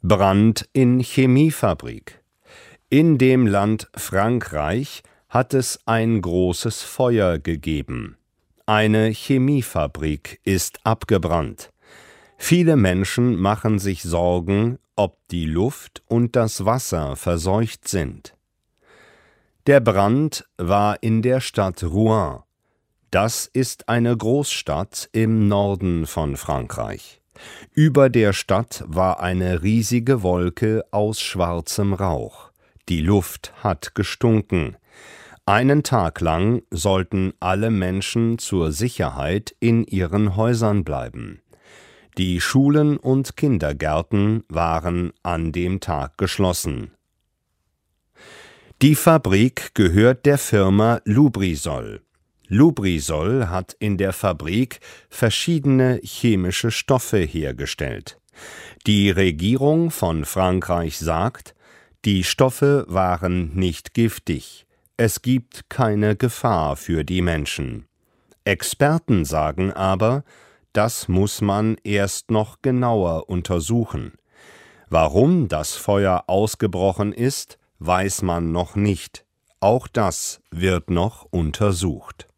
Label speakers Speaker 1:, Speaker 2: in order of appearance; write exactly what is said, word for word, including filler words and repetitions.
Speaker 1: Brand in Chemiefabrik. In dem Land Frankreich hat es ein großes Feuer gegeben. Eine Chemiefabrik ist abgebrannt. Viele Menschen machen sich Sorgen, ob die Luft und das Wasser verseucht sind. Der Brand war in der Stadt Rouen. Das ist eine Großstadt im Norden von Frankreich. Über der Stadt war eine riesige Wolke aus schwarzem Rauch. Die Luft hat gestunken. Einen Tag lang sollten alle Menschen zur Sicherheit in ihren Häusern bleiben. Die Schulen und Kindergärten waren an dem Tag geschlossen. Die Fabrik gehört der Firma Lubrizol. Lubrizol hat in der Fabrik verschiedene chemische Stoffe hergestellt. Die Regierung von Frankreich sagt, die Stoffe waren nicht giftig. Es gibt keine Gefahr für die Menschen. Experten sagen aber, das muss man erst noch genauer untersuchen. Warum das Feuer ausgebrochen ist, weiß man noch nicht. Auch das wird noch untersucht.